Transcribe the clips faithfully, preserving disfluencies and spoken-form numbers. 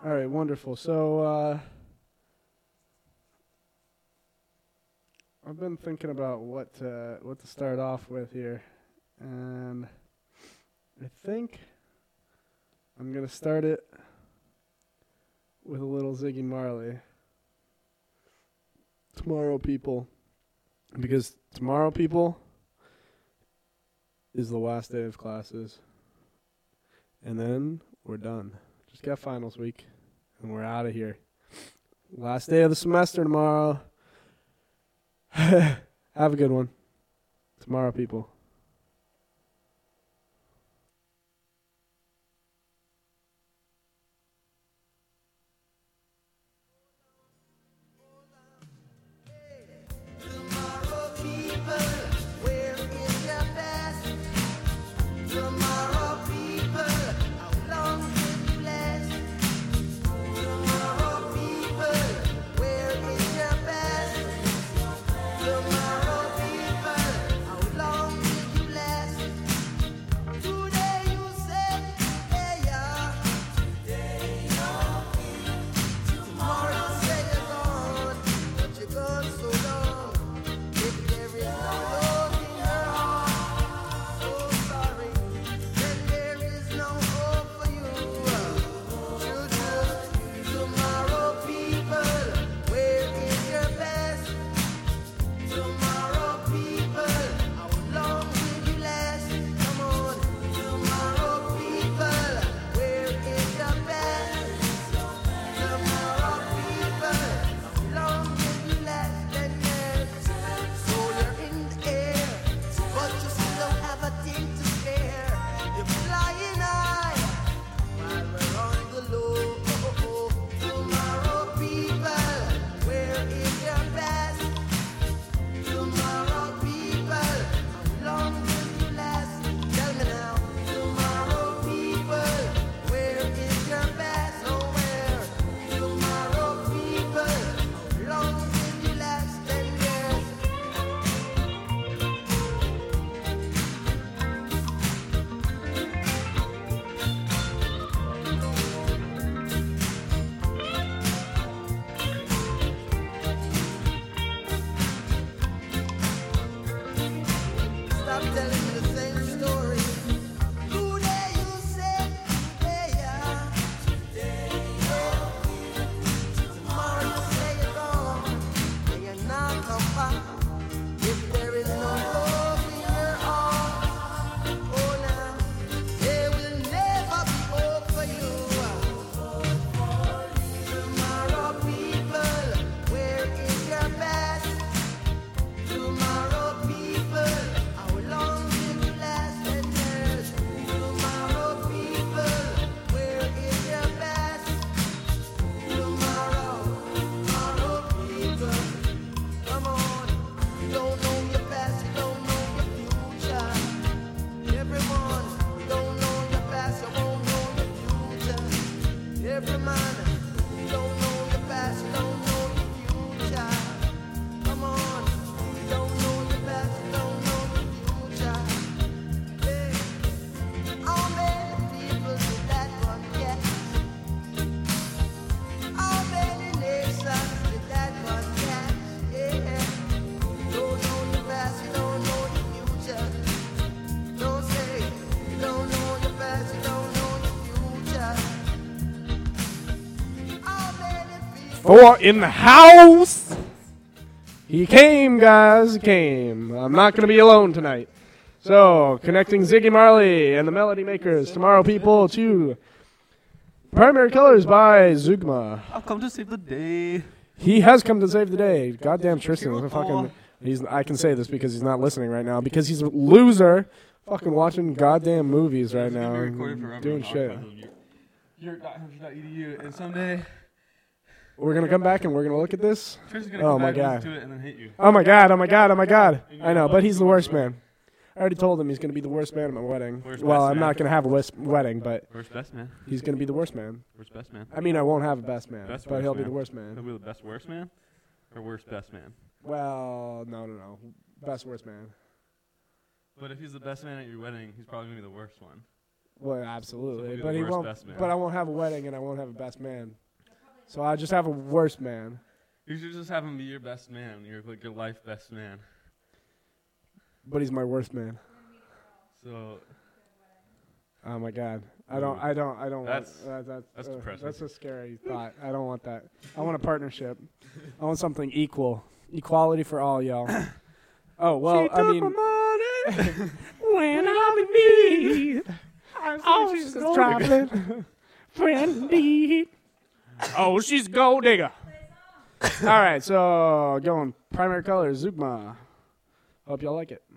All right, wonderful. So uh, I've been thinking about what to, what to start off with here, and I think I'm gonna start it with a little Ziggy Marley. Tomorrow, people, because tomorrow, people, is the last day of classes, and then we're done. Just got finals week, and we're out of here. Last day of the semester tomorrow. Have a good one. Tomorrow, people. Four in the house. He came, guys. He came. I'm not going to be alone tonight. So, connecting Ziggy Marley and the Melody Makers tomorrow, people, to Primary Colors by Zugma. I've come to save the day. He has come to save the day. Goddamn Tristan. Fucking, he's, I can say this because he's not listening right now. Because he's a loser fucking watching goddamn movies right now. And doing shit. You're dot hunter dot e d u, and someday we're going to come back and we're going to look at this. Tristan's gonna Oh come my back god. and listen to it and then hate you. Oh my god, oh my god, oh my god. I know, but he's the worst man. I already told him he's going to be the worst man at my wedding. Worst Well, best I'm man. not going to have a wis- wedding, but Worst best man. he's going to be the worst man. Worst best man. I mean, I won't have a best man, Best but worst he'll be man. the worst He'll man. be the best worst man, or worst best man. Well, no, no, no. Best worst man. But if he's the best man at your wedding, he's probably gonna be the worst one. Well, So absolutely, he'll be but the he worst won't. best man. But I won't have a wedding, and I won't have a best man. So I just have a worst man. You should just have him be your best man. You're like your life best man. But he's my worst man. So Oh my God! I don't. I don't. I don't That's- want. That, that's uh, depressing. That's a scary thought. I don't want that. I want a partnership. I want something equal. Equality for all, y'all. Oh well. I mean, when I'm in need, oh, she's traveling. Friendly. Oh, she's gold digger. All right, so going primary color Zugma. Hope y'all like it.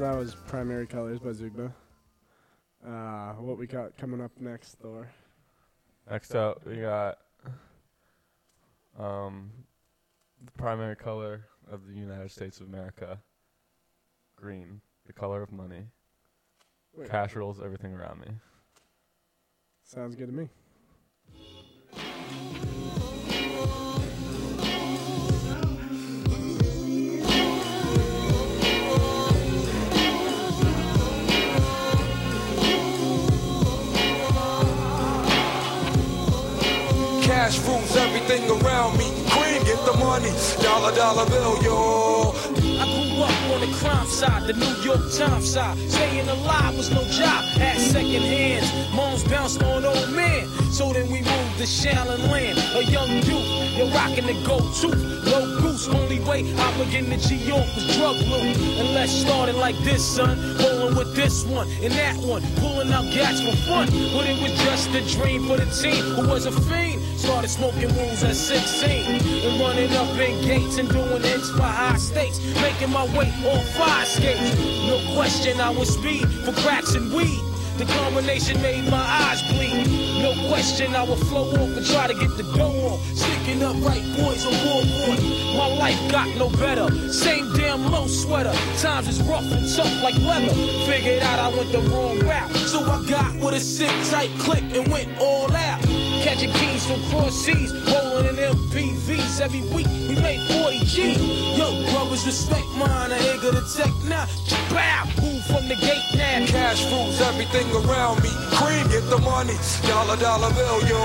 that was Primary Colors by Zugma. Uh, what we got coming up next, Thor? Next up, we got um, the primary color of the United States of America, green, the color of money. Wait. Cash rules everything around me. Sounds good to me. Cash rules everything around me. Cream, get the money. Dollar, dollar bill, yo. I grew up on the crime side, the New York Times side. Staying alive was no job, had second hands. Moms bounced on old men. So then we moved to Shaolin Land. A young youth, you're rocking the go-to. Low goose, only way I begin to G-York was drug loot. And let's start it like this, son. Rolling with this one and that one. Pulling out gas for fun. But it was just a dream for the team who was a fiend. Started smoking rules at sixteen. And running up in gates and doing hits for high stakes. Making my way on fire skates. No question I was speed for cracks and weed. The combination made my eyes bleed. No question I would flow off and try to get the dough off. Sticking up right boys on board. My life got no better. Same damn low sweater. Times is rough and tough like leather. Figured out I went the wrong route. So I got with a sick tight click and went all out. Catching keys from cross seas, rolling in M P Vs every week. We made forty G. Yo, brothers, respect mine. I ain't gonna tech now. Bow, move from the gate now. Cash rules everything around me. Cream, get the money. Dollar, dollar bill, yo.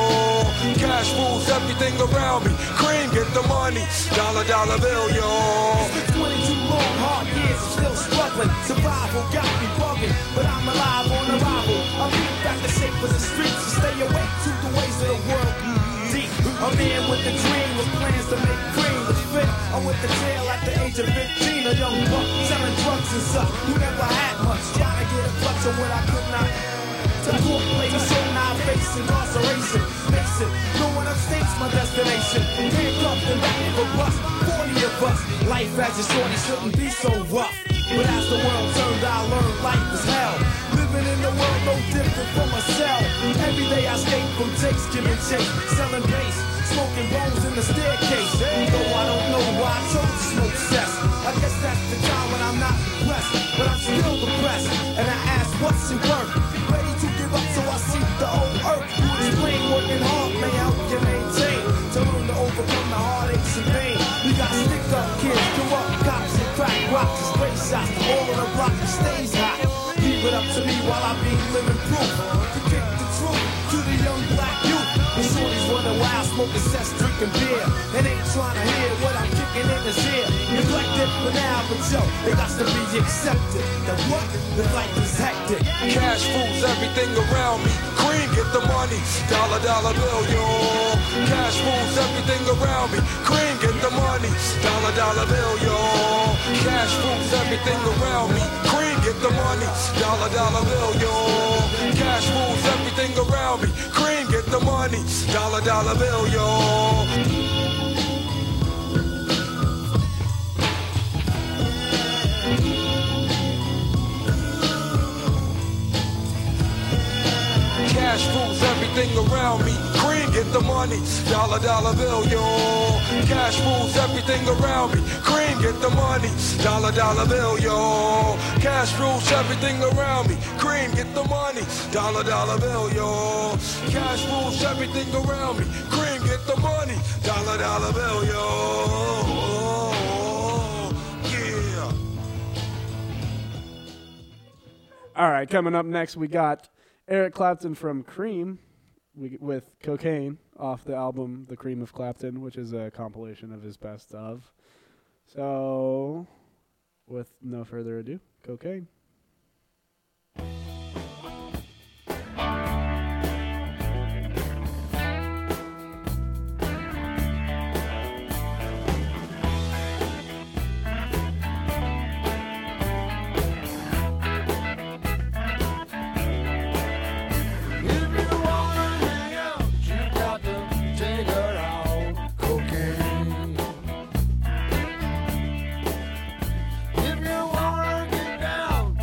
Cash rules everything around me. Cream, get the money. Dollar, dollar bill, yo. It's been twenty-two long, hard years, I'm still struggling. Survival got me bugging, but I'm alive on arrival. I'm beat back the shape of the streets to stay awake to the ways of the world. Deep, a man with a dream with plans to make cream was fit. I went to jail at the age of fifteen, a young buck selling drugs and such. Who never had much, trying to get a clutch on what I could not. To court ladies, so now facing incarceration. Mason, going upstate's my destination. Handcuffed and back of a bus, forty of us. Life as a shorty shouldn't be so rough. But as the world turned, I learned life is hell. Living in the world no different from a cell. Every day I escape from takes, giving chase, selling bass, smoking bones in the staircase. Though I don't know why I chose to smoke cess. I guess that's the time when I'm not depressed, but I'm still depressed. And I ask, what's it worth? Ready to give up, so I seek the old earth. You explain working hard may help you maintain. To learn to overcome the heartaches and pain. We got stick up kids, corrupt cops and crack rocks and spray shots. All on the block that stays hot. Leave it up to me while I be living proof. To kick the truth to the young black youth. The shorties running wild, smoking cess, drinking beer. And ain't trying to hear what I'm kicking in his ear. Neglected for now, but yo, they got to be accepted. That what? The life is hectic. Cash rules everything around me. Cream, get the money. Dollar, dollar bill, yo. Cash rules everything around me. Cream, get the money. Dollar, dollar bill, yo. Cash rules everything around me. Cream, get the money. Dollar, dollar bill, yo. Cash rules everything around me. Cream, get the money. Dollar, dollar bill, yo. Cash rules everything around me. Cream, get the money. Dollar, dollar bill, yo. Cash rules everything around me. Cream, get the money. Dollar, dollar bill, yo. Cash rules everything around me. Cream, get the money. Dollar, dollar bill, yo. Cash rules everything around me. Cream, get the money. Dollar, dollar bill, yo. Yeah. All right, coming up next, we got Eric Clapton from Cream we, with Cocaine off the album The Cream of Clapton, which is a compilation of his best of. So, with no further ado, Cocaine. If you wanna get down,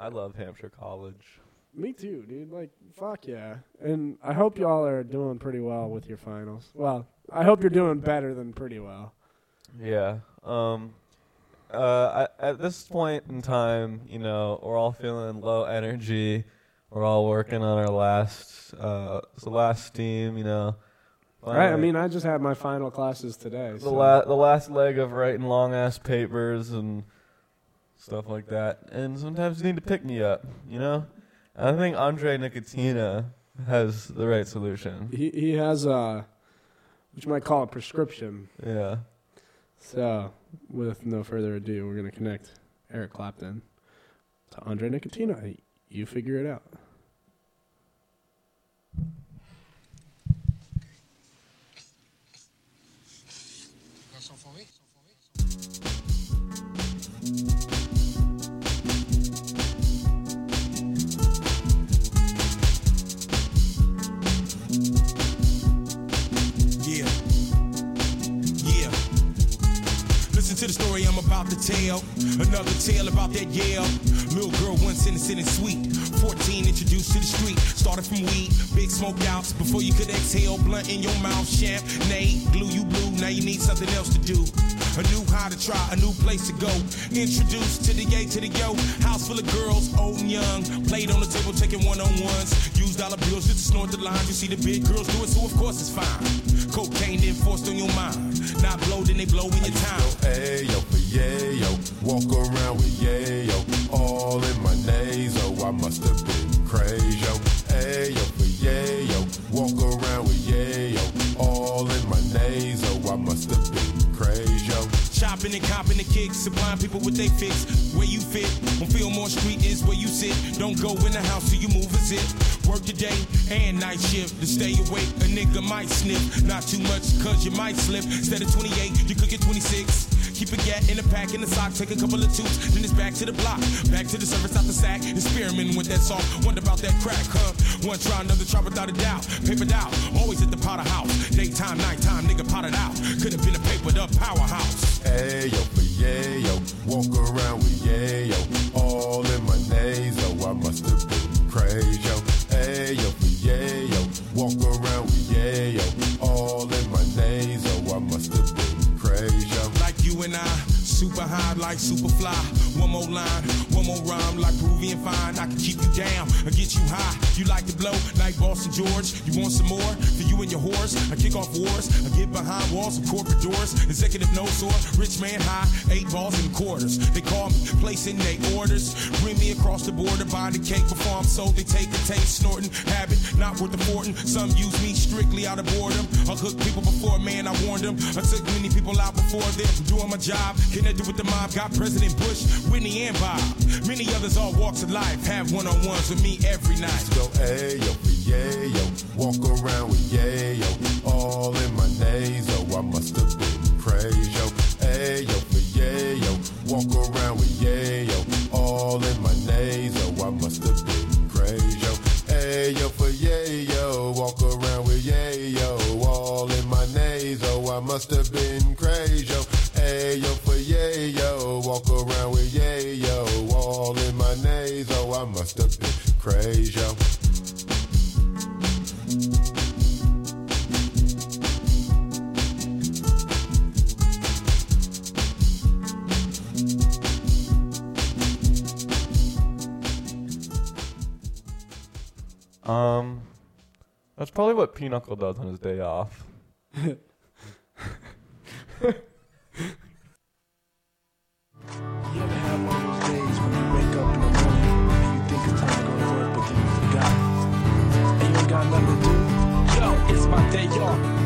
I love Hampshire College. Me too, dude. Like, fuck yeah. And I hope y'all are doing pretty well with your finals. Well, I hope you're doing better than pretty well. Yeah. Um. Uh. I, at this point in time, you know, we're all feeling low energy. We're all working on our last, uh, the last steam. You know. Right. I mean, I just had my final classes today. The So. la- the last leg of writing long ass papers and stuff like that. And sometimes you need to pick me up. You know. I think Andre Nicotina has the right solution. He he has a, what you might call a prescription. Yeah. So, with no further ado, we're going to connect Eric Clapton to Andre Nicotina. You figure it out. Got some for me? Yeah. Yeah. Listen to the story I'm about to tell. Another tale about that Yale. Little girl once innocent and sweet. fourteen introduced to the street. Started from weed, big smoke outs. Before you could exhale, blunt in your mouth. Champagne, glue you blue. Now you need something else to do. A new high to try, a new place to go. Introduced to the A to the yo. House full of girls, old and young. Played on the table, taking one-on-ones. Used dollar bills just to snort the lines. You see the big girls do it, so of course it's fine. Cocaine then forced on your mind. Not blow, then they blow in your time. Ayo for yayo, walk around with yayo, all in my nasal. I must have been crazy. Ayo for yayo, walk around with yayo, all in my nasal. I must have been crazy. Chopping and copping the kicks, supplying people with they fix. Where you fit, on Fillmore Street is where you sit. Don't go in the house till you move a zip. Work the day and night shift. To stay awake, a nigga might snip. Not too much, cause you might slip. Instead of twenty-eight, you could get twenty-six. Keep a gat in the pack, in the sock, take a couple of toots, then it's back to the block. Back to the service, out the sack, experimenting with that salt. Wonder about that crack, huh? One try, another try without a doubt. Papered out, always at the powder house. Daytime, nighttime, nigga potted out. Could have been a papered up powerhouse. Ayo for yayo, walk around with yayo, all in my nasal. I must have been crazy. Ayo for yayo, walk around with yayo, all in my nasal. I must have been crazy. Like you and I, super high like Superfly. One more line, one more rhyme like Peruvian fine. I can keep you down or get you high. You like to blow like Boston George. You want some more for you and your horse? I kick off wars. I get behind walls of corporate doors. Executive no sore, rich man high, eight balls and quarters. They call me, placing they orders. Bring me across the border, buy the cake before I'm sold. They take the taste, snorting, habit, not worth affording. Some use me strictly out of boredom. I hook people before, man, I warned them. I took many people out before them. Doing my job, connected with the mob. Got President Bush, Whitney, and Bob. Many others, all walks of life, have one-on-ones with me every night. Go ayo for yayo, walk around with yayo, all in my nasal. I must have been crazy. Ayo for yayo, walk around with yayo, all in my nasal. I must have been crazy. Ayo for yayo, walk around with yayo, all in my nasal. I must have been crazy. Ayo for yayo, walk around with yayo, all in my nasal. I must have been crazy. Um, that's probably what Pinochle does on his day off. You ever have one of those days when you wake up in the morning and you think it's time to go to work, but then you forgot, and you ain't got nothing to do? Yo, it's my day off.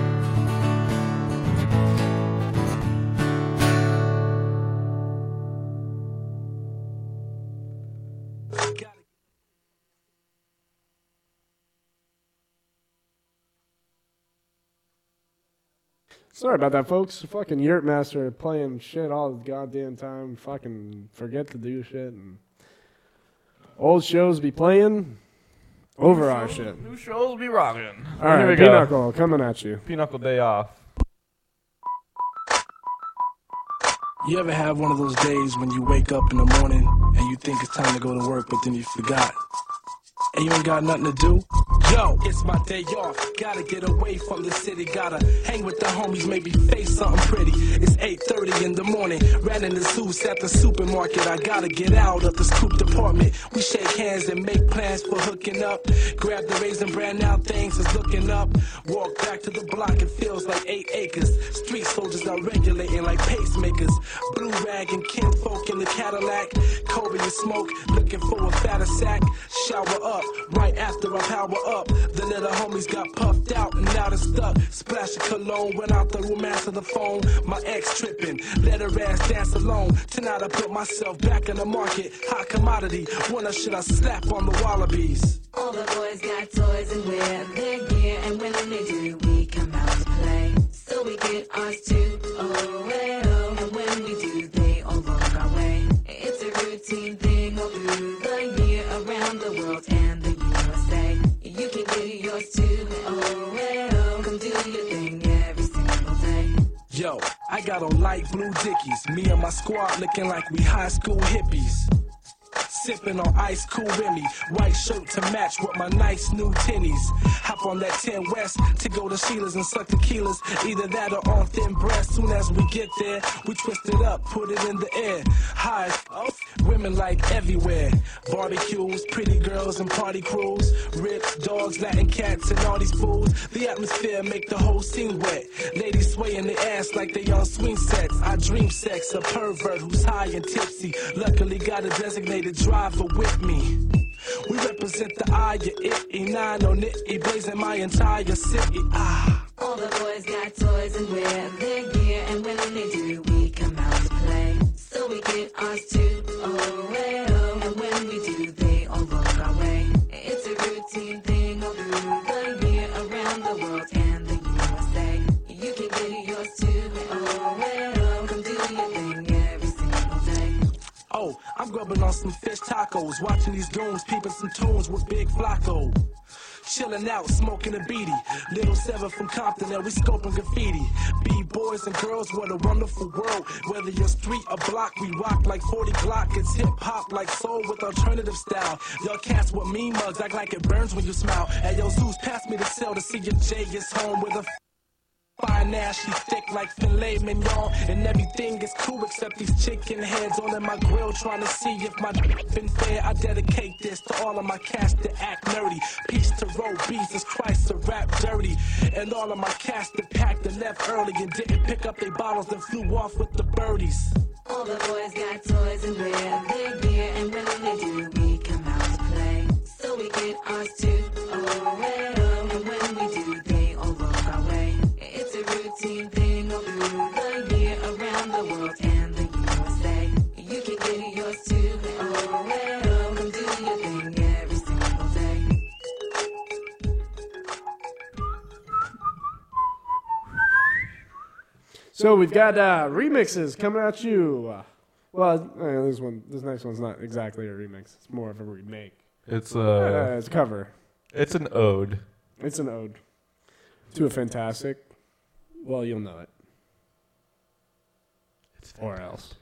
Sorry about that, folks. Fucking Yurt Master playing shit all the goddamn time. Fucking forget to do shit. And old shows be playing over our shit. New shows will be rocking. All right, Here we go. Pinochle, coming at you. Pinochle day off. You ever have one of those days when you wake up in the morning and you think it's time to go to work, but then you forgot? And you ain't got nothing to do? Yo, it's my day off. Gotta get away from the city. Gotta hang with the homies, maybe face something pretty. It's eight thirty in the morning. Ran in the Zeus at the supermarket. I gotta get out of the scoop department. We shake hands and make plans for hooking up. Grab the raisin bran, now things is looking up. Walk back to the block, it feels like eight acres. Street soldiers are regulating like pacemakers. Blue rag and kinfolk in the Cadillac. Kobe and smoke, looking for a fatter sack. Shower up, right after I power up. The little homies got puffed out and now they're stuck. Splash of cologne, went out the room, answer the phone. My ex tripping, let her ass dance alone. Tonight I put myself back in the market. Hot commodity, when or should I slap on the wallabies? All the boys got toys and wear their gear, and when they do, we come out to play. So we get ours too, oh, hey, oh. And when we do, they all look our way. It's a routine thing all through the year, around the world and the U S A. You can get yours too, oh, hey, oh. Come do your thing every single day. Yo, I got on light blue Dickies. Me and my squad looking like we high school hippies. Sipping on ice cool Remy. White shirt to match with my nice new tinnies. Hop on that ten West to go to Sheila's and suck tequilas. Either that or on thin breast. Soon as we get there, we twist it up, put it in the air. High off, women like everywhere. Barbecues, pretty girls and party crews. Rips, dogs, Latin cats and all these fools. The atmosphere make the whole scene wet. Ladies swaying their ass like they on swing sets. I dream sex, a pervert who's high and tipsy. Luckily got a designated driver with me. We represent the I, your it, E nine on it, E blazing my entire city. Ah. All the boys got toys and wear their gear, and when they do, we come out to play. So we get ours too, oh, hey, oh. And when we do, they all look our way. It's a routine thing all through the year, around the world and the U S A. You can get yours too, oh, hey, oh. Come do your thing every single day. Oh, I'm grubbing on some fish tacos, watching these goons peeping some tunes with Big Flacco. Chilling out, smoking a beady. Little seven from Compton, and we scoping graffiti. B-boys and girls, what a wonderful world. Whether you're street or block, we rock like forty Glock. It's hip-hop like soul with alternative style. Y'all cats with mean mugs, act like it burns when you smile. Hey, yo, Zeus, pass me the cell to see if Jay is home with a fine ass, she thick like filet mignon. And everything is cool except these chicken heads on in my grill, trying to see if my been fair. I dedicate this to all of my cats that act nerdy. Peace to road Jesus Christ to rap dirty. And all of my cats that packed and left early and didn't pick up their bottles and flew off with the birdies. All the boys got toys and wear their gear, and when they do, we come out to play. So we get ours too, oh, hey, oh. And when we do, they all look our way. It's a routine thing all through the year, around the world and the U S A. You can get yours too, oh, hey, oh. Come do your thing every single day. So we've got uh, remixes coming at you. Uh, well, uh, this one, this next one's not exactly a remix. It's more of a remake. It's Uh, uh, it's a cover. it's an ode. It's an ode to a fantastic. Well, you'll know it. It's Or else.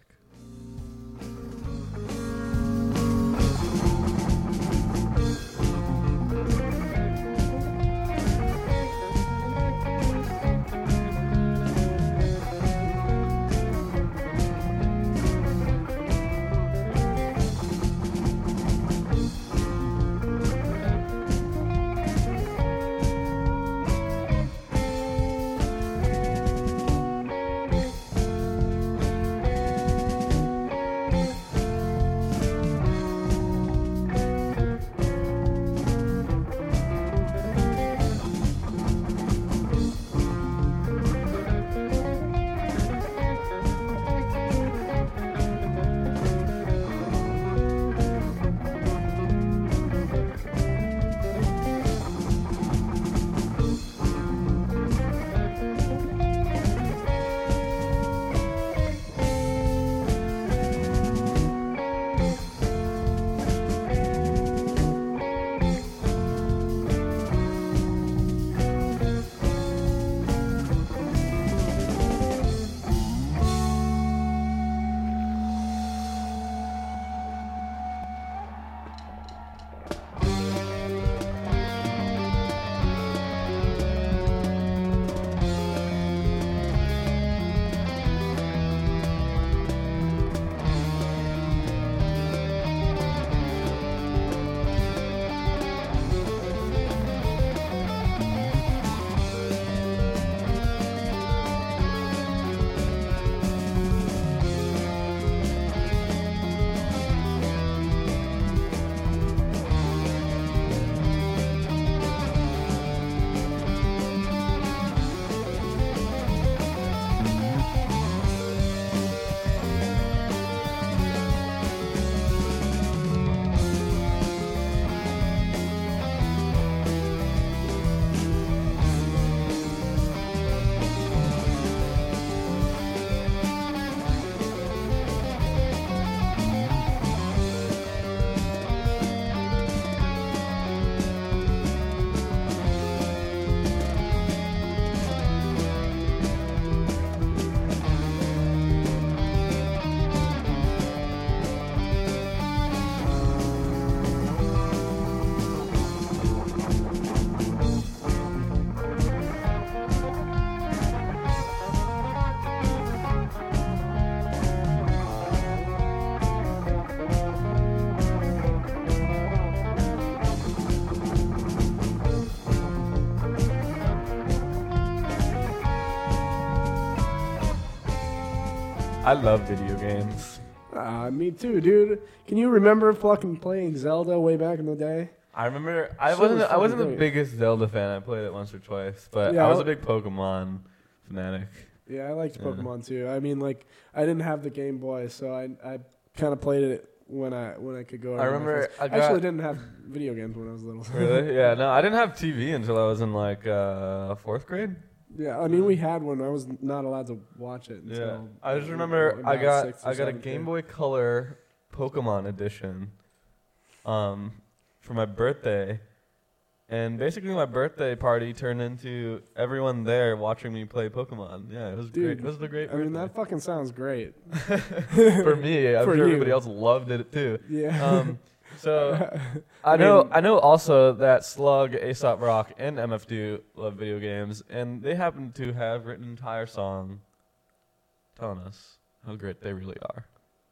I love video games. Uh, me too, dude. Can you remember fucking playing Zelda way back in the day? I remember I Shit wasn't was I wasn't the fucking great. biggest Zelda fan. I played it once or twice, but Yeah, I was I- a big Pokemon fanatic. Yeah, I liked Yeah. Pokemon too. I mean, like, I didn't have the Game Boy, so I I kind of played it when I when I could go. over I to my remember friends. I actually got- didn't have video games when I was little. Really? Yeah. No, I didn't have T V until I was in like uh, fourth grade. Yeah, I mean, we had one. I was not allowed to watch it. Until Yeah. I just remember I about got sixth or I got a seventh Game grade. Boy Color Pokemon edition, um, for my birthday. And basically, my birthday party turned into everyone there watching me play Pokemon. Yeah, it was Dude, great. It was a great I mean, birthday. that fucking sounds great. For me, I'm For sure you. everybody else loved it too. Yeah. Um, so I I know mean- I know also that Slug, Aesop Rock, and M F D love video games, and they happen to have written an entire song telling us how great they really are.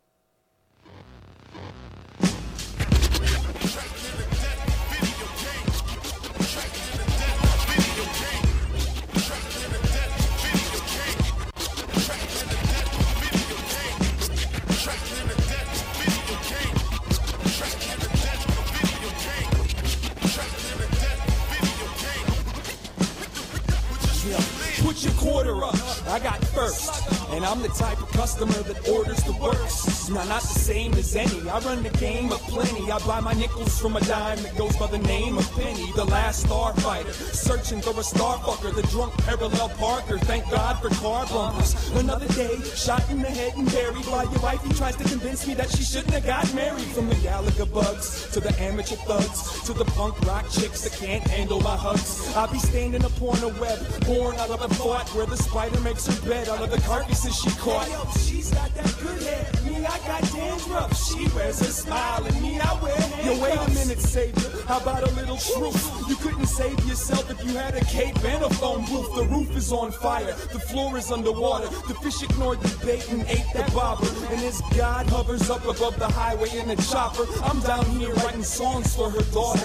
Put your quarter up, I got first. And I'm the type of customer that orders the worst. Now, not the same as any. I run the game of plenty. I buy my nickels from a dime that goes by the name of Penny, the last starfighter. Searching for a starfucker, the drunk parallel Parker. Thank God for car bumpers. Another day, shot in the head and buried while your wifey tries to convince me that she shouldn't have got married. From the Gallagher bugs to the amateur thugs to the punk rock chicks that can't handle my hugs. I'll be standing upon a web, born out of a thought where the spider makes her bed out of the carcasses she caught. Hey, yo, she's got that good hair. Me, I got dandruff. She wears a smile and me, I wear handcuffs. Yo, wait a minute, savior. How about a little truth? You couldn't save yourself if you had a cape and a phone booth. The roof is on fire. The floor is underwater. The fish ignored the bait and ate the bobber. And as God hovers up above the highway in a chopper, I'm down here writing songs for her daughter.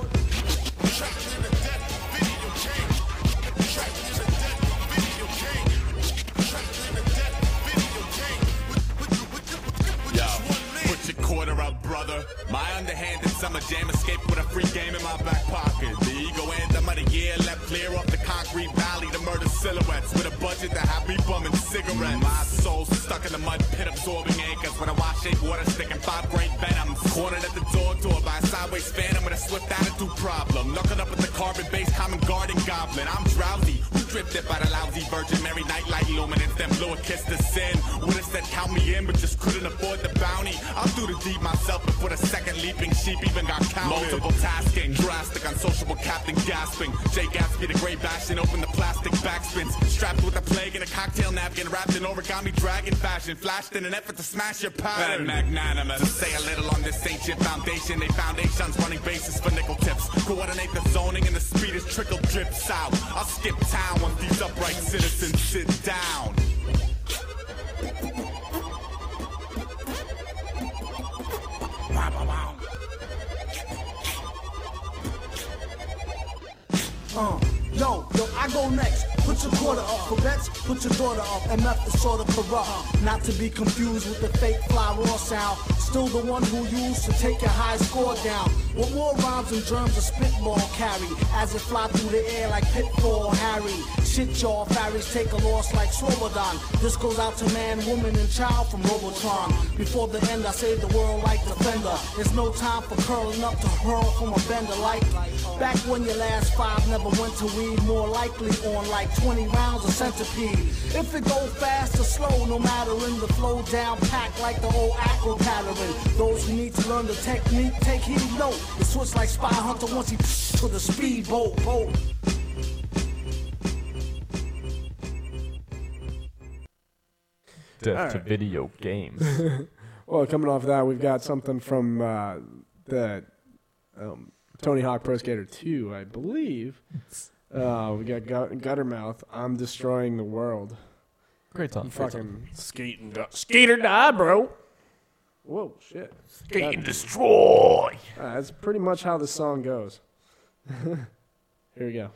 Put your quarter up, brother. My underhanded summer jam escaped with a free game in my back pocket. The ego anthem of the year left clear off the concrete valley to murder silhouettes with a budget that had me bumming cigarettes. My soul stuck in the mud pit absorbing anchors when I wash shape water sticking five great venoms. Cornered at the door door by a sideways phantom with a swift attitude problem. Knuckled up with the carbon-based common garden goblin. I'm drowsy. Who drifted by the lousy Virgin Mary nightlight luminance? Then blew a kiss to sin. Would've said count me in, but just couldn't afford the bounty. I'll do the deed myself before the second leaping sheep even got counted. Multiple tasking, drastic, unsociable captain gasping. Jay Gatsby the great bashing, open the plastic backspins. Strapped with a plague and a cocktail napkin wrapped in origami dragon fashion. Flashed in an effort to smash your pattern. Magnanimous. To say a little on this ancient foundation. They foundations running bases for nickel tips. Coordinate the zoning and the speed is trickle drips out. I'll skip town once these upright citizens sit down. Uh, yo, yo, I go next. Put your quarter up for bets, put your daughter up. M F is sort of corrupt, not to be confused with the fake fly raw sound. Still the one who used to take your high score down. With more rhymes and germs of spitball carry, as it fly through the air like Pitfall Harry. Shit y'all, fairies take a loss like Swobodan. This goes out to man, woman, and child from Robotron. Before the end, I save the world like Defender. There's no time for curling up to hurl from a bender like back when your last five never went to weed. More likely on like twenty rounds of centipede. If it go fast or slow, no matter in the flow, down packed like the old acro pattern. Those who need to learn the technique, take heed, note. The switch like Spy Hunter once he to the speedboat boat. Death All to right. video games. Well, coming off that, we've got something from uh, the um, Tony Hawk Pro Skater two, I believe. Uh, we got Gut- Guttermouth. I'm destroying the world. Great song. You Great fucking skate and die. Skate or die, bro. Whoa, shit. Skate and That- destroy. Uh, that's pretty much how the song goes. Here we go.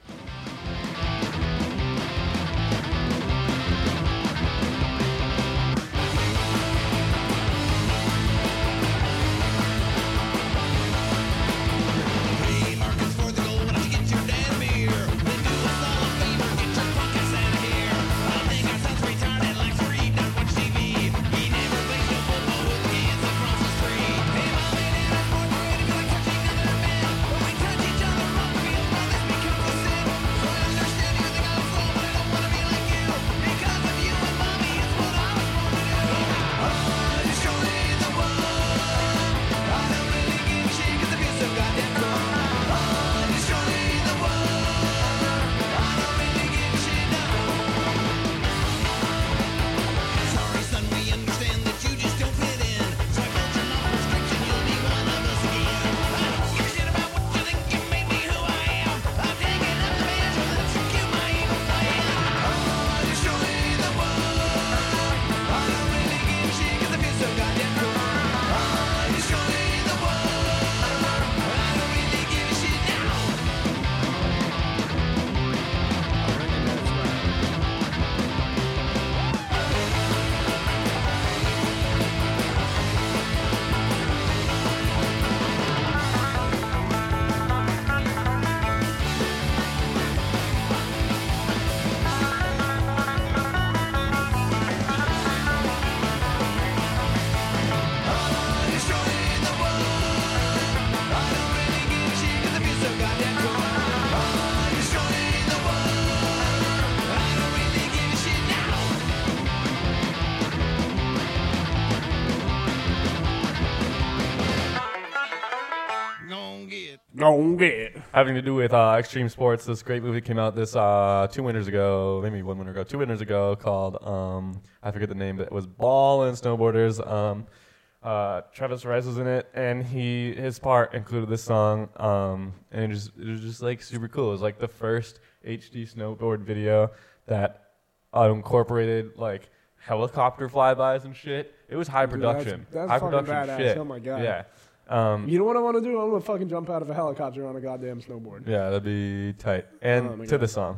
Don't get. Having to do with uh, extreme sports, this great movie came out this uh, two winters ago, maybe one winter ago, two winters ago, called um, I forget the name, but it was Ballin' Snowboarders. Um, uh, Travis Rice was in it, and he his part included this song, um, and it was, it was just like super cool. It was like the first H D snowboard video that uh, incorporated like helicopter flybys and shit. It was high Dude, that's- production, that's high fucking production badass. shit. Oh my God. Yeah. Um, You know what I want to do? I'm gonna fucking jump out of a helicopter on a goddamn snowboard. Yeah, that'd be tight. And Oh my to God. the song.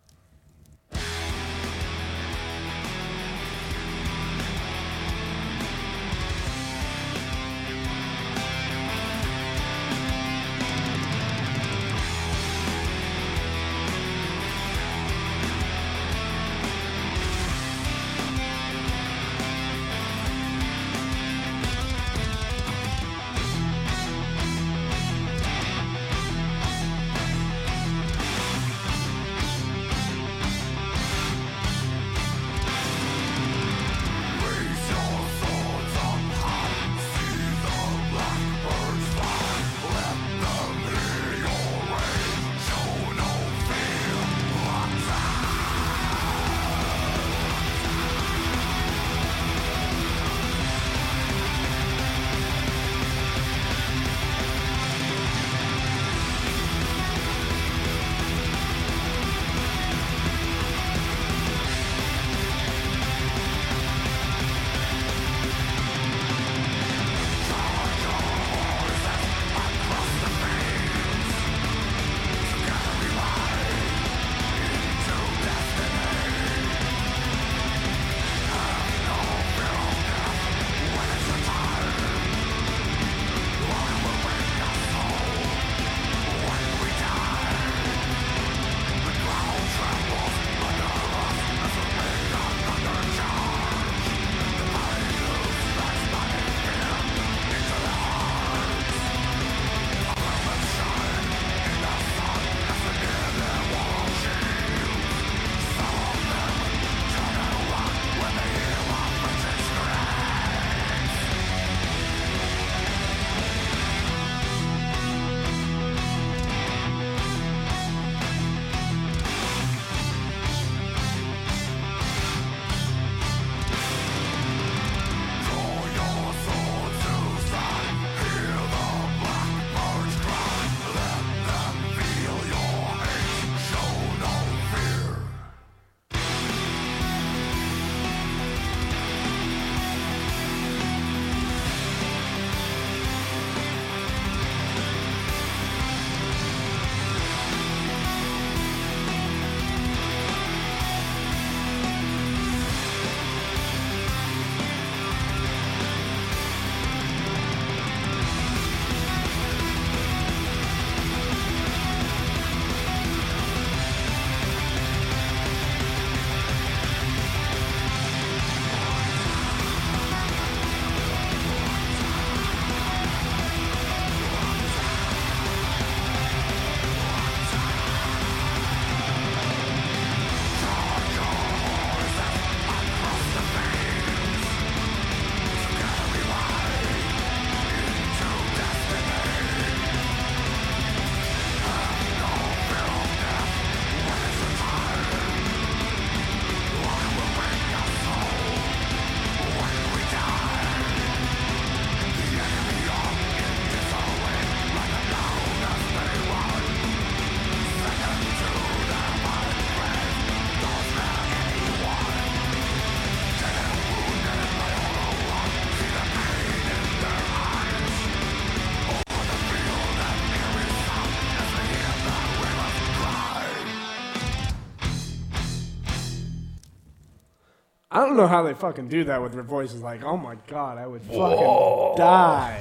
I don't know how they fucking do that with their voices. Like, oh my God, I would fucking die.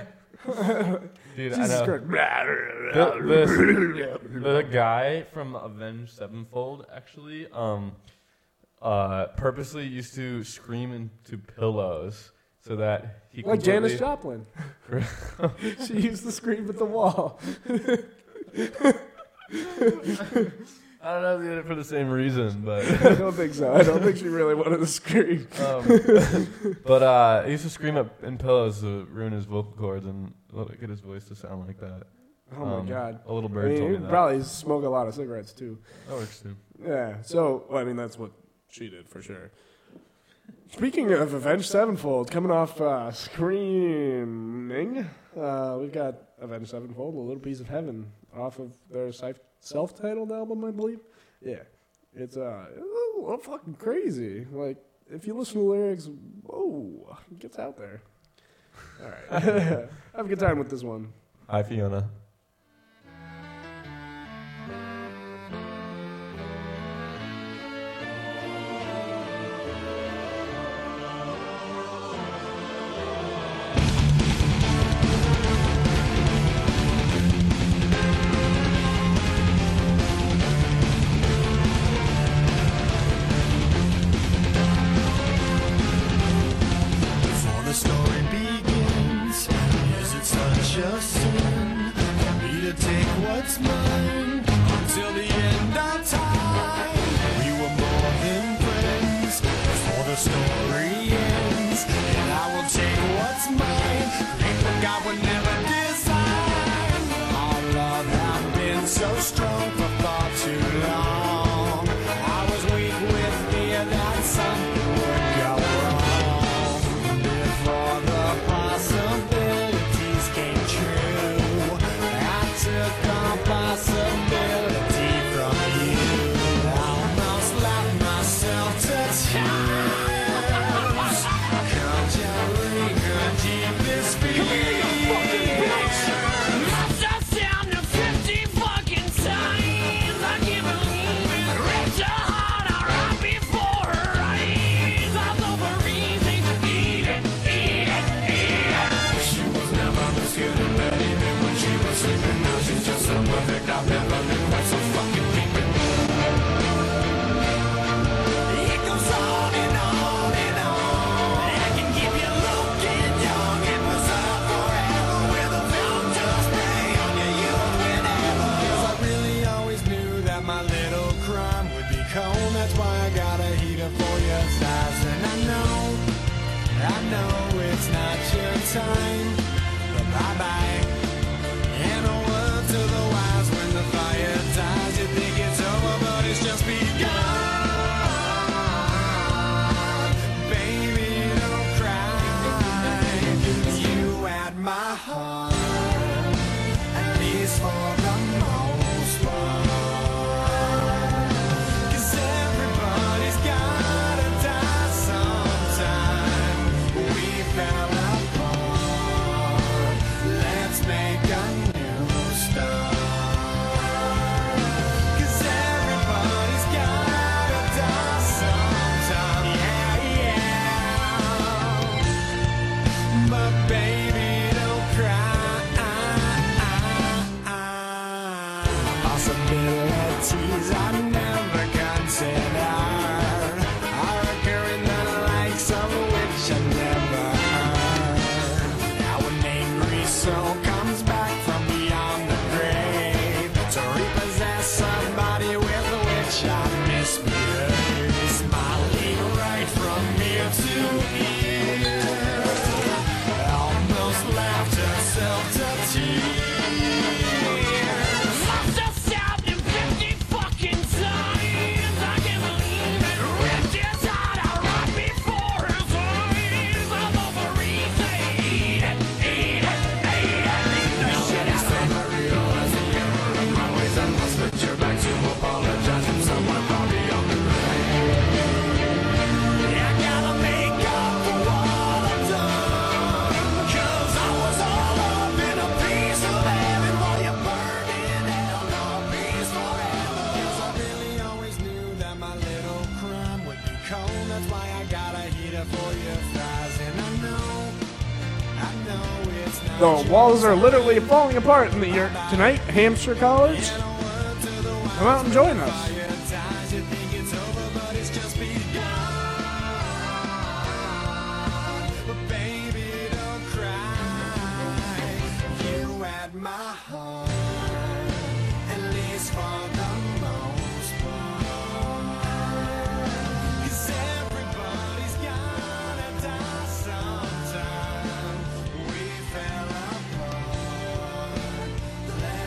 Dude, Jesus I know. Christ. The, this, the guy from Avenged Sevenfold actually um, uh, purposely used to scream into pillows so that he Like completely- Janis Joplin. She used to scream at the wall. I don't know if they did it for the same reason, but I don't think so. I don't think she really wanted to scream. Um, but uh, he used to scream up in pillows to ruin his vocal cords and let it get his voice to sound like that. Oh my Um, god. A little I bird mean, told you me that. probably smoke a lot of cigarettes too. That works too. Yeah. So, well, I mean, that's what she did for sure. Speaking of Avenged Sevenfold, coming off uh, Screaming, uh, we've got Avenged Sevenfold, A Little Piece of Heaven, off of their si- self-titled album, I believe. Yeah. It's, uh, it's a little fucking crazy. Like, if you listen to the lyrics, whoa, it gets out there. All right. Have a good time with this one. Hi, Fiona. Before the story begins, is it such a sin for me to take what's mine until the end of time? We were more than friends before the story ends, and I will take what's mine. Great what God would never design. Our love had been so strong for far too long. I was weak with fear that something would go wrong. Before the possibilities came true, I took on possibility from you. I almost left myself to chance. Could you read your deepest fears? That's the sound of fifty fucking times. I can't believe it. Ripped her heart out right before her eyes. I love her easy. Eat it, eat it, eat it. She was never this good and bad, even when she was sleeping. Now she's just so perfect. I've never been quite so fucking deep. It goes on and on and on. I can keep you looking young and preserve forever with a fountain spray on your youth whenever. 'Cause I really always knew that my little crime would be cold. That's why I got a heater for your thighs. And I know, I know it's not your time. But bye bye. And a word to the wise when the fire dies. You think it's over, but it's just begun. Baby, don't cry. You had my heart, at least for the most part. 'Cause everybody's gotta die sometime. We fell apart. Let's make a new start. 'Cause everybody's gotta die sometime. Yeah, yeah. But baby, don't cry. Possibilities I never considered are occurring that I like, some of which I never heard. Now an angry soul comes back from beyond the grave to repossess somebody with which I misbehaved. Smiling right from ear to ear, almost laughed herself to tears. Lost herself in fifty fucking times. I can't believe it. Ripped his heart out right before his eyes. I'm over easy. Eat it, eat it, eat it. This shit is fake. I realize the error of my ways. I must put your back to apologize from someone far beyond the rain. I gotta make up for what I've done. 'Cause I was all up in a piece of heaven while you burned in hell. No peace forever. 'Cause I really always knew that my little crime would be cold. That's why I got a heater for your thighs. And I know, I know it's not The your walls are literally falling apart in the year tonight, Hampshire College. Come out and join us. fire dies. You think it's over, but it's just begun. But baby, don't cry. You had my heart, at least for the most part. 'Cause everybody's gonna die sometime. We fell apart.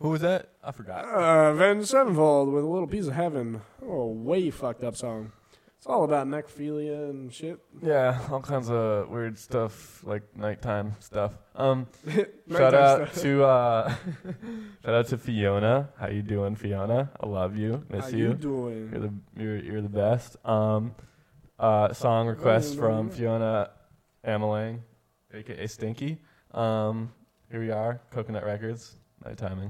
Who was that? I forgot. Uh, Avenged Sevenfold with a little piece of heaven. Oh, way fucked up song. It's all about necrophilia and shit. Yeah, all kinds of weird stuff, like nighttime stuff. Um, Nighttime shout out stuff. to uh, shout out to Fiona. How you doing, Fiona? I love you. Miss How you. you doing? You're the you're you're the best. Um, uh, song request from Fiona Amelang, aka Stinky. Um, here we are, Coconut Records. Night timing.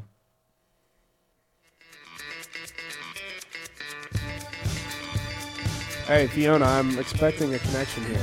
Hey, Fiona, I'm expecting a connection here.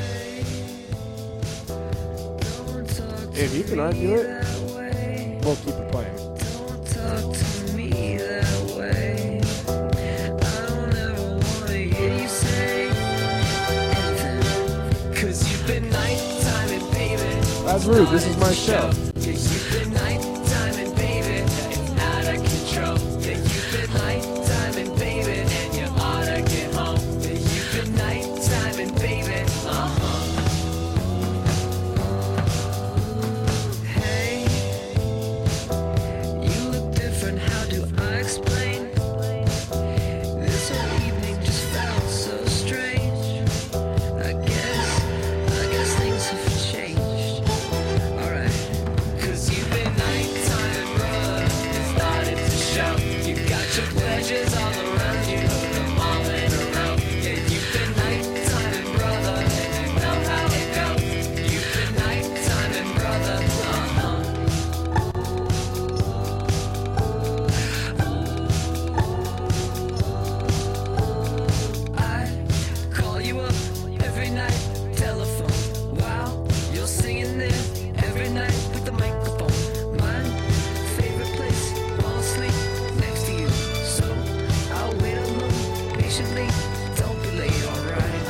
If you can argue it, we'll keep it playing. Talk to me that way. I don't ever wanna hear you say anything. Cause you've been night-timing, baby. That's rude. This is my show. Yeah, you've been night-timing, baby. It's out of control. Yeah, you've been night-timing, baby. And you ought to get home. Yeah, you've been night-timing, baby. Uh-huh. Hey, you look different. How do I explain? This whole evening just felt so strange. I guess, I guess things have changed. Alright, cause you've been nighttime, brother. It started to show. You got your pleasures all around you, them all in a row. Yeah, you've been nighttime, brother, and you know how it goes. You've been nighttime, brother. Uh-huh. I call you up every night, telephone. Wow, you're singing there every night with the microphone. My favorite place, fall asleep next to you. So I'll wait alone patiently. Don't be late, alright?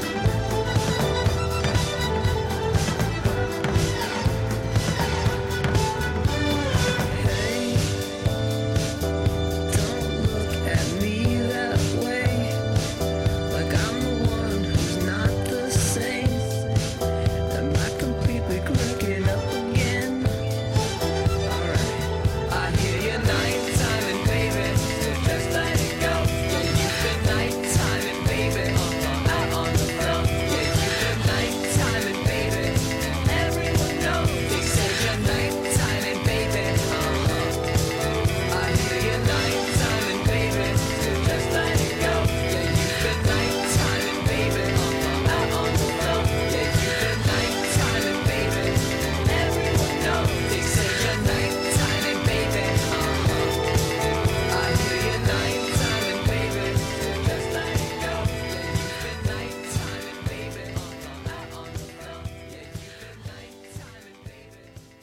Hey, don't look at me that way. Like I'm the one who's not the same. Am I completely cracking up again? Alright, I hear you night-timing, baby. So just let it go. Yeah, you've been night-timing, baby. Uh-huh, out on the floor. Yeah, you've been night-timing, baby. Everyone knows. They say you're night-timing, baby. Uh-huh. I hear you night-timing, baby. So just let it go. Yeah, you've been night-timing, baby. Uh-huh, out on the floor. Yeah, you've been night-timing, baby. Everyone knows. They say you're night-timing, baby. Uh-huh. I hear you night-timing, baby. So just let it go. Yeah, you've been night-timing, baby. Uh-huh, out on the floor. Yeah, you've been night-timing, baby.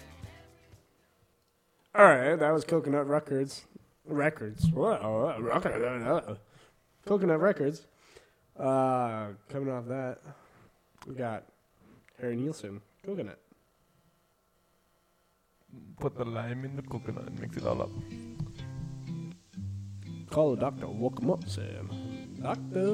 All right, that was Coconut Records. Records. What? Oh, uh, record- Coconut Records. Uh, coming off that, we got Harry Nielsen. Coconut. Put the lime in the coconut and mix it all up. Call the doctor. Woke him up, Sam. Doctor.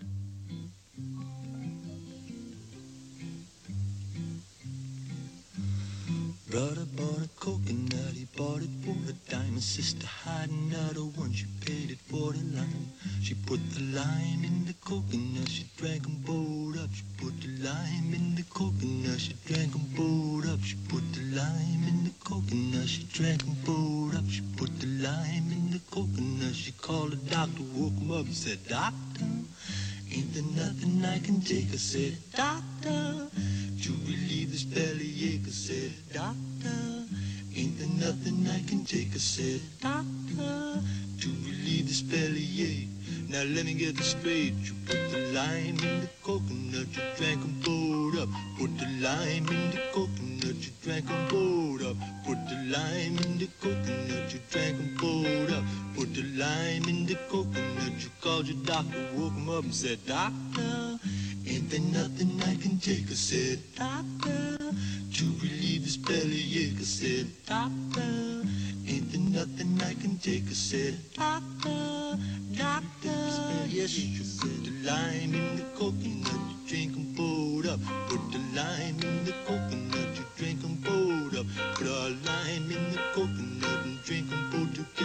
Brother bought a coconut, he bought it for a dime. His sister had another one, she paid it for the lime. She put the lime in the coconut, she drank them both up. She put the lime in the coconut, she drank them both up. She put the lime in the coconut, she drank them both up. She put the lime in the coconut, she called the doctor, woke him up. He said, Doctor, ain't there nothing I can take? I said, Doctor, to relieve this bellyache. I said, Doctor, ain't there nothing I can take? I said, Doctor, to relieve this bellyache. Now let me get this straight. You put the lime in the coconut, you drank them both up. Put the lime in the coconut, you drank them both up. Put the lime in the coconut, you drank them both up. Put the lime in the coconut, you called your doctor, woke him up and said, Doctor, ain't there nothing I can take? I said, Doctor, to relieve this bellyache. I said, Doctor, ain't there nothing I can take? I said, Doctor, Doctor, yes, you put the lime in the coconut, you drink them both up. Put the lime in the coconut, you drink them both up. Put a lime in the coconut and drink them both together.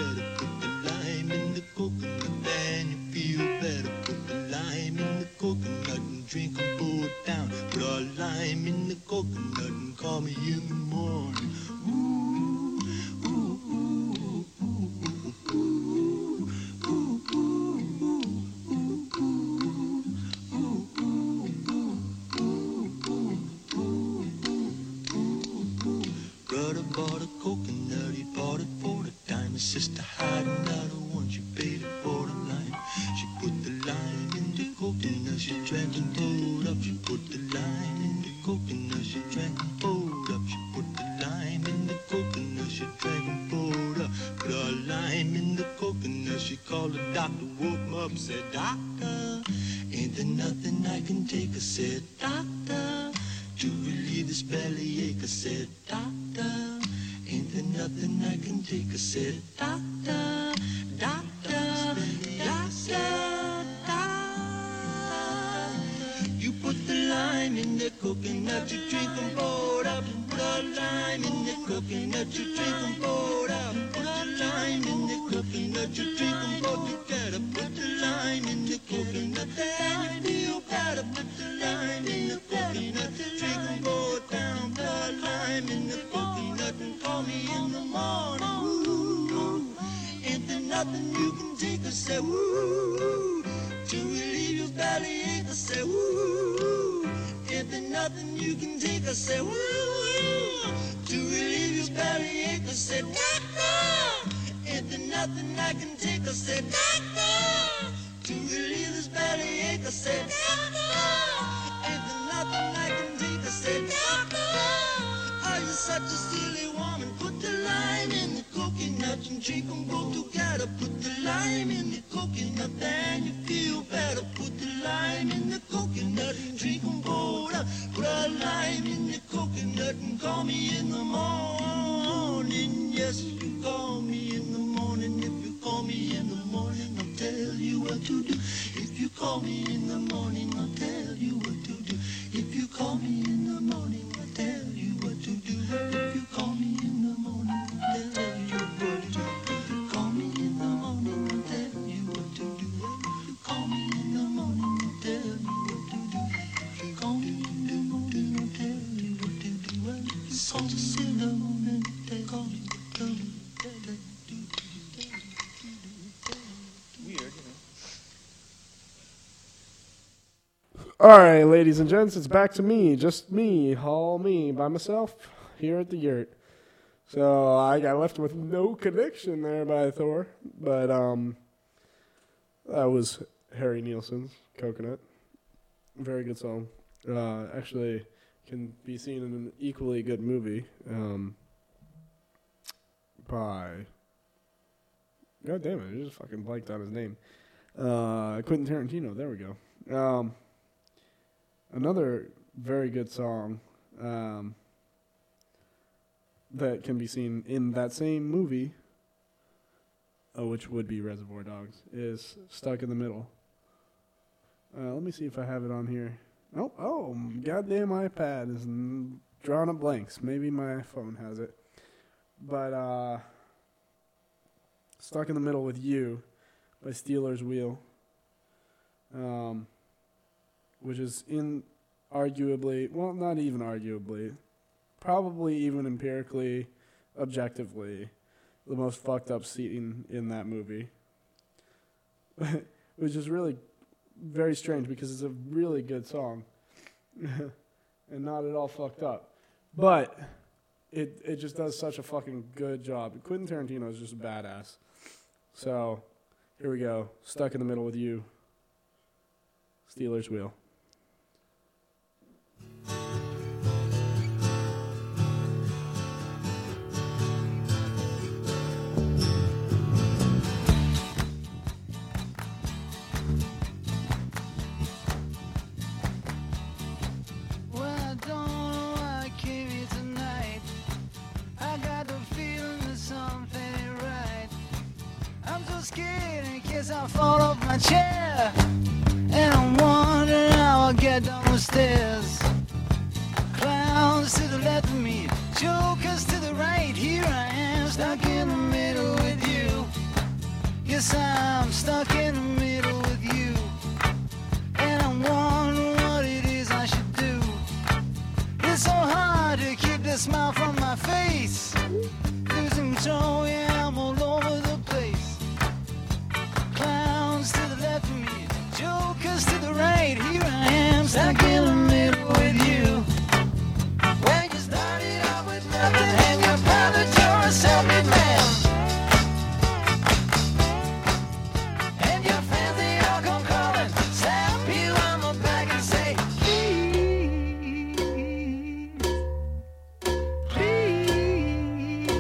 call me in the morning. Ooh, ooh, ooh, ooh, ooh, ooh, ooh, ooh, Brother bought a coconut, he bought it for the dime. His sister had another one, she paid it for the lime. She put the lime in the coconut, she drank and pulled up. She put the lime in the coconut, she drank and pulled up. She put the lime in the coconut, she drank and pulled up. Put a lime in the coconut, she called the doctor, woke him up, said, Doctor, ain't there nothing I can take? I said, Doctor, to relieve this bellyache. I said, Doctor, ain't there nothing I can take? I said, Doctor, Doctor, Doctor, Doctor. You put the lime in the coconut, you drink and pour it up. Put a lime in the coconut, you drink and pour it up. Put a lime in the coconut, you drink and pour together. Put the lime in the coconut, then you feel better. Put the lime in the coconut, drink and pour it down. Put a lime in the coconut and call me in the morning. Ooh, ain't there nothing you can take? I said, woo, to relieve your bellyache. I said, woo, ain't there nothing you can take? I said, woo, to relieve your bellyache. I said, Doctor, ain't there nothing I can take? I said, Doctor, to relieve this bellyache. I said, Doctor, ain't there nothing I can take? I said, Doctor, are you such a silly woman? Put the lime in the coconut and drink them both together. Put the lime in the coconut, then you feel better. Put the lime in the coconut and drink them both up. Put a lime in the coconut and call me in the morning. Yes, you call me in the morning. If you call me in the morning, I'll tell you what to do. If you call me in the morning, I'll tell you what to do. If you call me in the morning, I'll tell you what to do. If you call me in the morning, I'll tell you what to do. Call me in the morning, I'll tell you what to do. If you call me in the morning, I'll tell you what to do. If you call me in the morning, I'll tell you what to do. Well, if you call me in the morning, I'll call me, tell me, tell me, do, do, do, do. Weird, you know. All right, ladies and gents, it's back to me, just me, all me, by myself, here at the yurt. So I got left with no connection there by Thor, but um, that was Harry Nilsson's Coconut. Very good song. Uh, actually, can be seen in an equally good movie um, by... God damn it, I just fucking blanked on his name. Uh, Quentin Tarantino, there we go. Um... Another very good song um, that can be seen in that same movie, uh, which would be Reservoir Dogs, is Stuck in the Middle. Uh, let me see if I have it on here. Oh, oh, goddamn iPad is n- drawing up blanks. Maybe my phone has it. But uh, Stuck in the Middle with You by Steelers Wheel. Um... which is in arguably, well, not even arguably, probably even empirically, objectively, the most fucked up scene in that movie. Which is really very strange because it's a really good song and not at all fucked up. But it it just does such a fucking good job. Quentin Tarantino is just a badass. So here we go. Stuck in the Middle with You. Steelers Wheel. I fall off my chair, and I'm wondering how I'll get down the stairs. Clowns to the left of me, jokers to the right. Here I am, stuck in the middle with you. Yes, I'm stuck in the middle with you, and I'm wondering what it is I should do. It's so hard to keep this a smile from my face. Losing control, yeah, I'm all over the place. Clowns to the left of me, jokers to the right. Here I am, stuck in the middle with you. When you started out with nothing, and you're proud that you're a self-made man. And your friends, they all come calling, slap you on the back and say, please, please.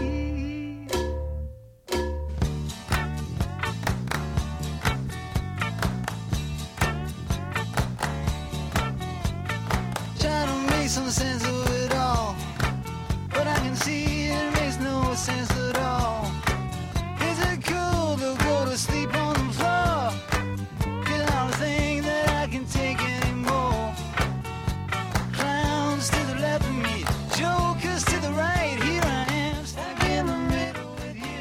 Try to make some sense of it all, but I can see it makes no sense at all. Is it cool to go to sleep on the floor? 'Cause I don't think that I can take anymore. Clowns to the left of me, jokers to the right. Here I am, stuck in the middle with you.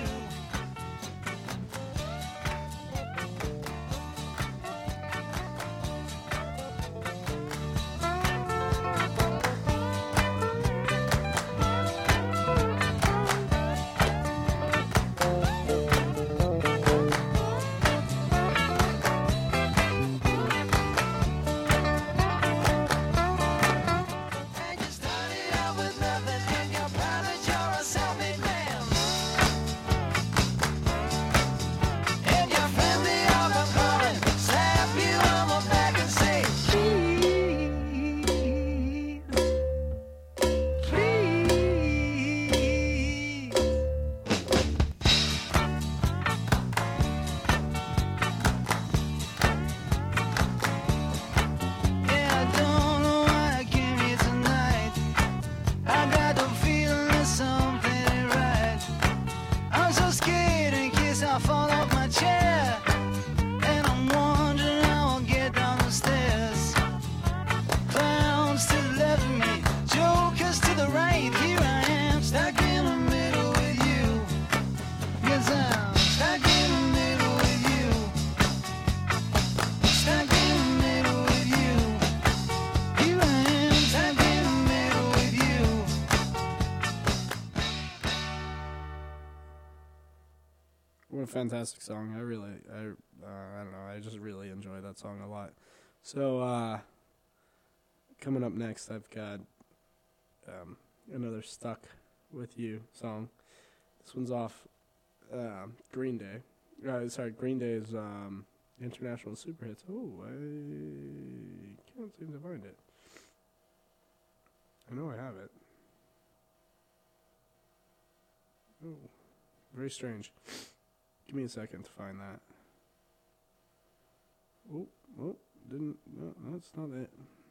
And you started out with nothing, and you're proud that you're a self-made man. And your friends, they all come calling, slap you on the back and say, please, please. Yeah, I don't know why I came here tonight. I got the feeling that something ain't right. I'm so scared in case I fall off my chair. And I'm wondering how I'll get down the stairs. Clowns to the left of me, jokers to the right. Here I am, stuck in the middle with you. Yes, I'm stuck in the middle with you. Stuck in the middle with you. Here I am, stuck in the middle with you. What a fantastic song. I really, I, uh, I don't know, I just really enjoy that song a lot. So, uh, coming up next, I've got um, another Stuck With You song. This one's off um Green Day. Uh, sorry, Green Day's um, International Super Hits. Oh, I can't seem to find it. I know I have it. Oh, very strange. Give me a second to find that. Oh, oh, didn't, no, that's not it.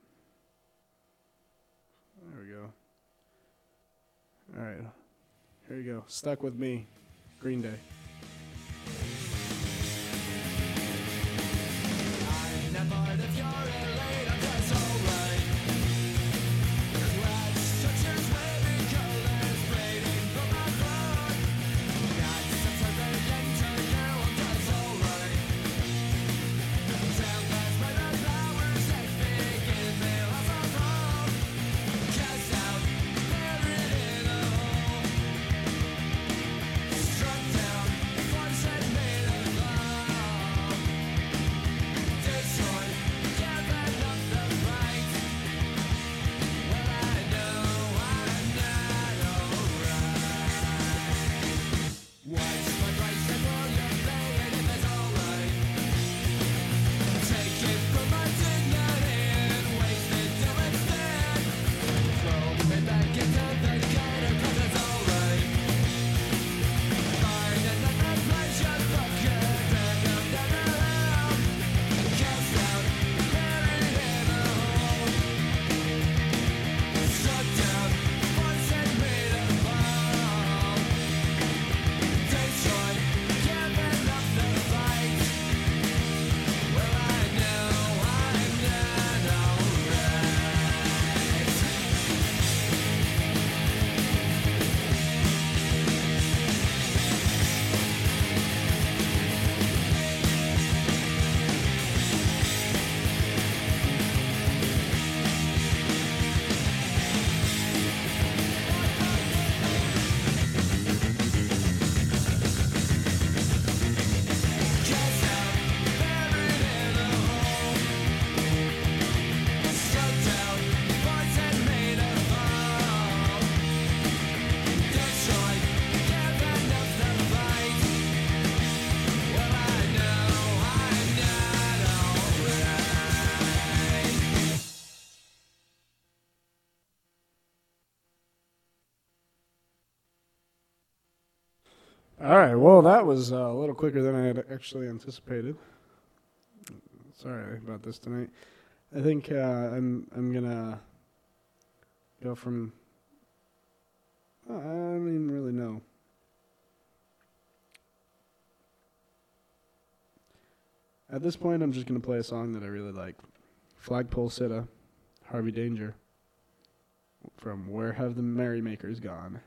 There we go. All right, here you go. Stuck With Me, Green Day. Struck down, force and made a law. Destroyed, can't All right. Well, that was uh, a little quicker than I had actually anticipated. Sorry about this tonight. I think uh, I'm I'm gonna go from. Oh, I don't even really know. At this point, I'm just gonna play a song that I really like. Flagpole Sitta, Harvey Danger. From Where Have the Merrymakers Gone?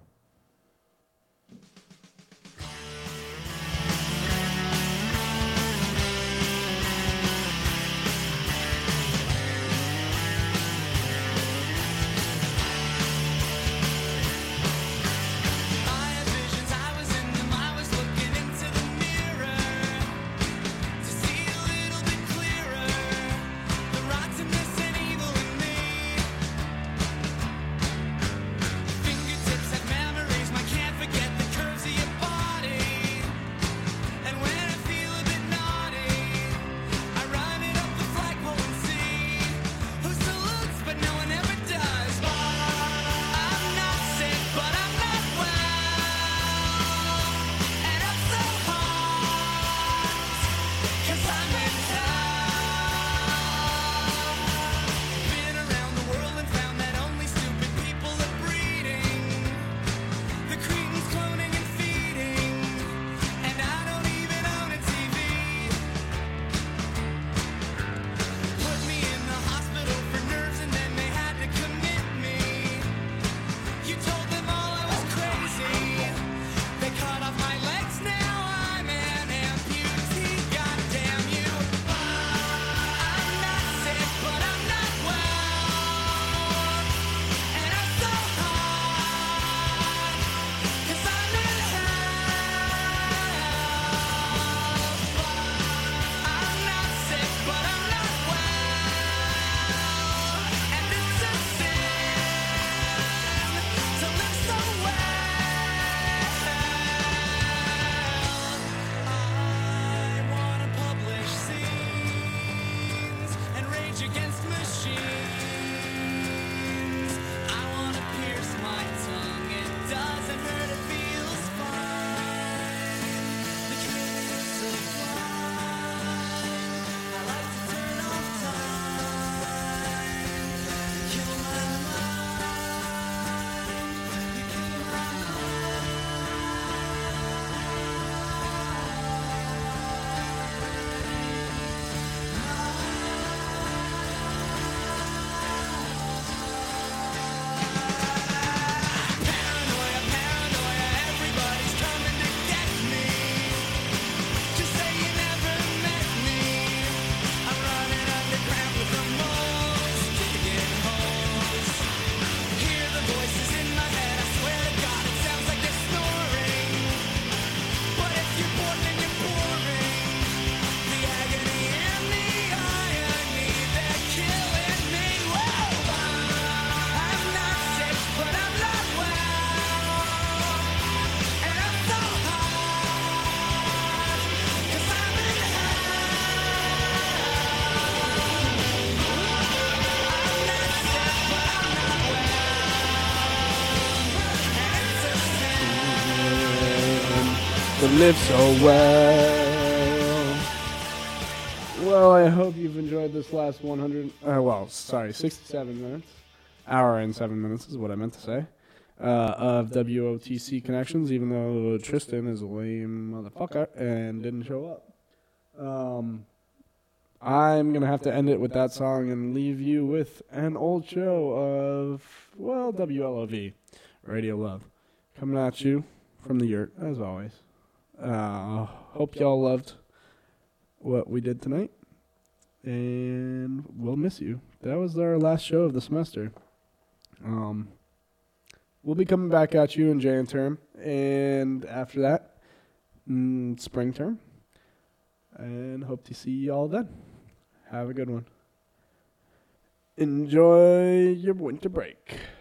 To live so well. Well, I hope you've enjoyed this last one hundred. Uh, well, sorry, sixty-seven minutes. Hour and seven minutes is what I meant to say. Uh, of W O T C Connections, even though Tristan is a lame motherfucker and didn't show up. Um, I'm going to have to end it with that song and leave you with an old show of, well, W L O V, Radio Love. Coming at you from the yurt, as always. Uh, hope y'all loved what we did tonight. And we'll miss you. That was our last show of the semester. Um, we'll be coming back at you in Jan term. And after that, mm, spring term. And hope to see y'all then. Have a good one. Enjoy your winter break.